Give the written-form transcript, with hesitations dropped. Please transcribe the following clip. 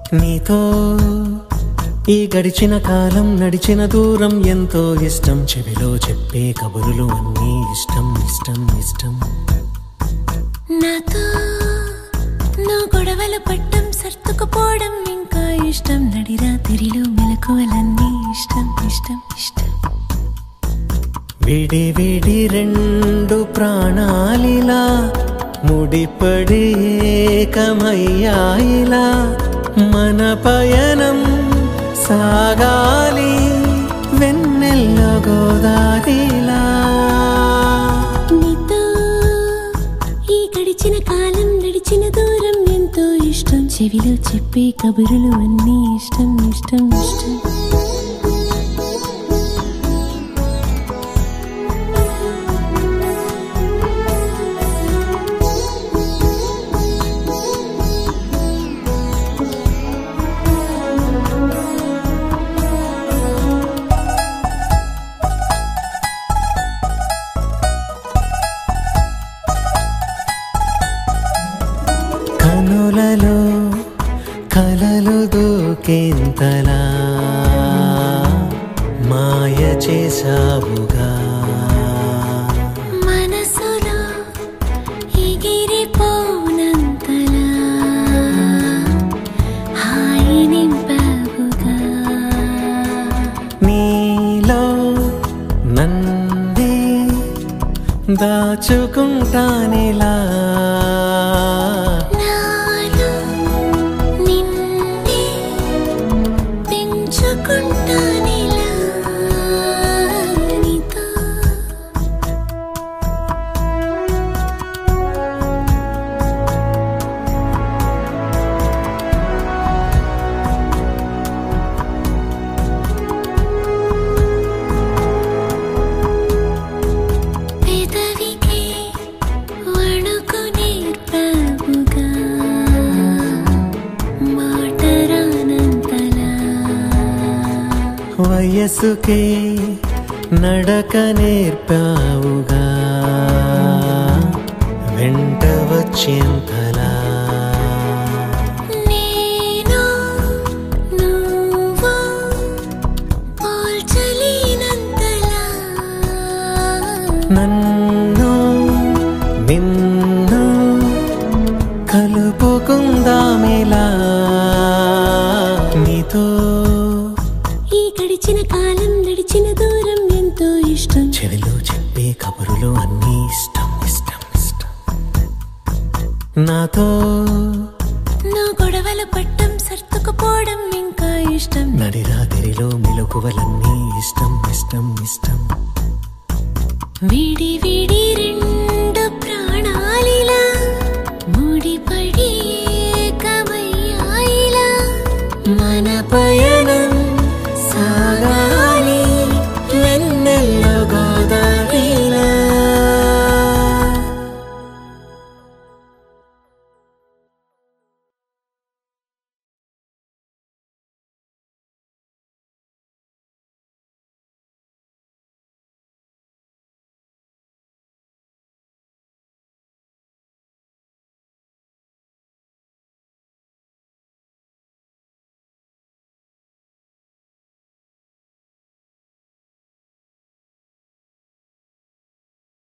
నీతో ఈ గడిచిన కాలం నడిచిన దూరం ఎంతో ఇష్టం చెవిలో చెప్పే కబురులు అన్నీ ఇష్టం ఇష్టం ఇష్టం నాతో నా గొడవలు పట్టం సర్దుకుపోవడం ఇంకా ఇష్టం నడిరాత్రిలో మెలకువలన్నీ ఇష్టం ఇష్టం ఇష్టం విడి విడి రెండు ప్రాణాలిలా ముడిపడి ఏకమయ్యాయిలా మన పయనం సాగాలి వెన్నెల్లో గోదారిలా నీతో ఈ గడిచిన కాలం నడిచిన దూరం ఎంతో ఇష్టం చెవిలో చెప్పే కబురులు అన్నీ ఇష్టం ఇష్టం ఇష్టం కనులలో కలలు దూకేంతలా మాయ చేసావుగా మనసులో ఎగిరిపోనంతలా హాయి నింపావుగా నీలో నన్నే దాచుకుంటానిలా నాలో నిన్నే పెంచుకుంటానిలా నీతో పెదవికి వణుకు నేర్పావుగా మాట రానంతలా వయస్సుకే నడక నేర్పావుగా వెంట వచ్చేంతలా నేను నువ్వు పోల్చలేనంతలా నన్ను నిన్ను కలుపుకుందామిలా నీతో ఈ గడిచిన కాలం నడిచిన దూరం ఎంతో ఇష్టం చెవిలో చెప్పే కబురులు అన్నీ ఇష్టం ఇష్టం ఇష్టం నాతో నా గొడవలు పట్టం సర్దుకుపోవడం ఇంకా ఇష్టం నడిరాత్రిలో మెలకువలన్నీ ఇష్టం ఇష్టం ఇష్టం విడి విడి రెండు